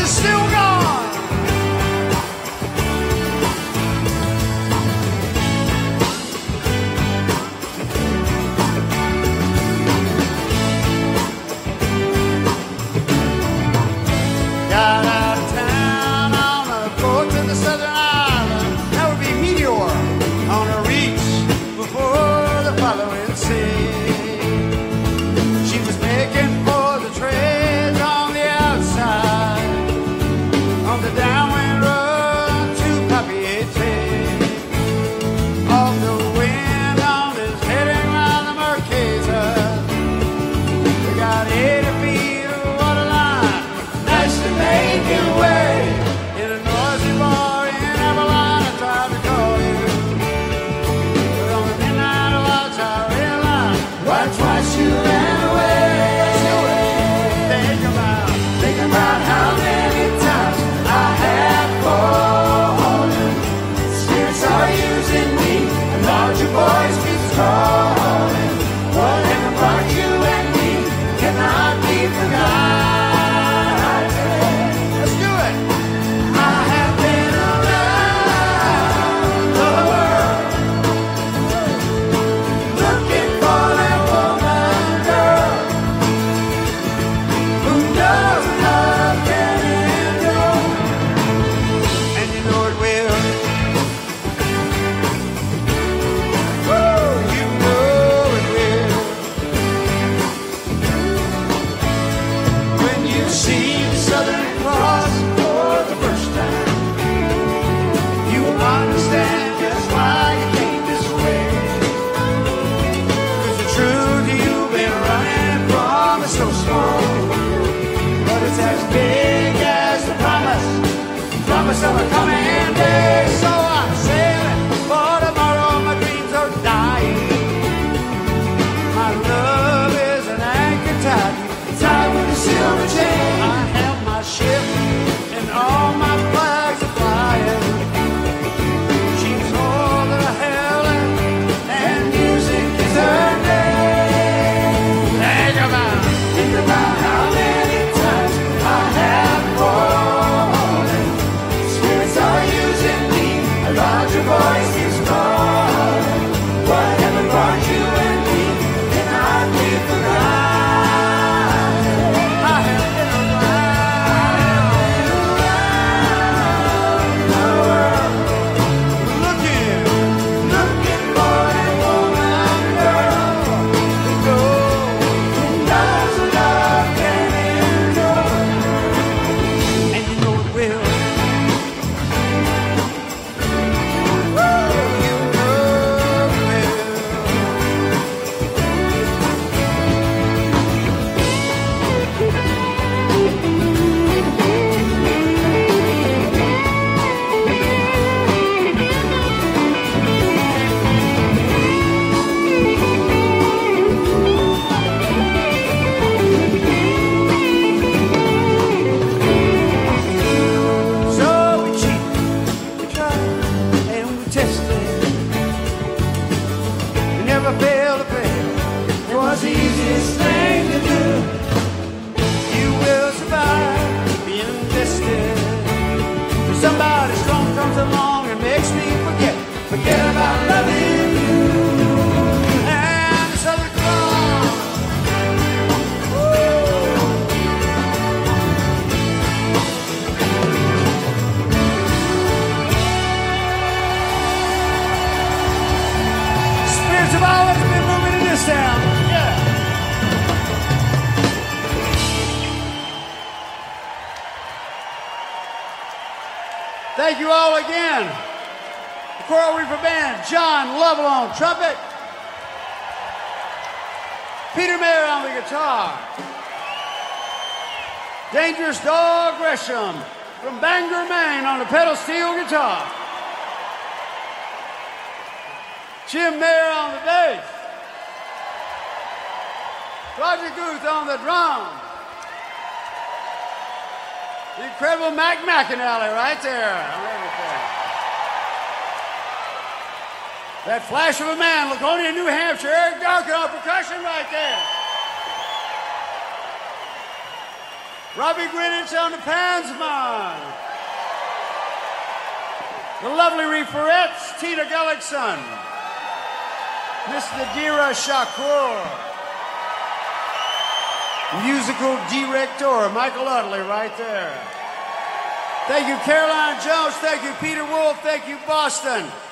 is still gone. Got out of town on a boat to the southern island. That would be Meteor on a reach before the following sea. She was making for the trades on the outside, on the downwind road to Papeete. Off the wind on is heading round the Marquesas. We got 80 feet of waterline, nicely making way. In a noisy bar in Avalon, I tried to call you, but on the midnight watch I realized why twice you ran away. Think about how many times I have fallen. Spirits are using me, and larger voice keeps calling. Whatever brought you and me cannot be forgotten. Let's do it. I have been around the world, looking for that woman, girl, who knows love can endure, and you know it will. Woo, you know it will. When you see the Southern Cross for the first time, you will understand just why you came this way. 'Cause the truth you've been running from is so small, but it's as big as the promise of a coming day. So I'm sailing for tomorrow, my dreams are dying. My love is an anchor tied with a silver chain. I have my ship and all my flags are flying. She's all that I held, and music is her name. Think about how many times I have fallen. Spirits are using me, a larger voice is calling. Whatever brought you and me cannot be forgotten. I have been around the world, looking for that woman, girl, who knows love can endure, and you know it will. Woo, you know it will. So we cheat, we try, and we test it. We never fail to fail. It was the easiest thing to do. You will survive being invested. If somebody strong comes along and makes me forget about loving you. And the Southern Cross. Spirits have always been moving in this town. Yeah. Thank you all again. The Coral Reefer Band, John Lovell on trumpet, Peter Mayer on the guitar, Dangerous Dog Gresham from Bangor, Maine on the pedal steel guitar, Jim Mayer on the bass, Roger Guth on the drums, the incredible Mac McAnally right there on everything. That flash of a man, Laconia, New Hampshire, Eric Duncan on percussion right there. Robbie Greenwich on the Pansman. The lovely Reeferettes, Tina Gullickson. Miss Nadira Shakur. Musical director, Michael Utley, right there. Thank you, Caroline Jones. Thank you, Peter Wolf. Thank you, Boston.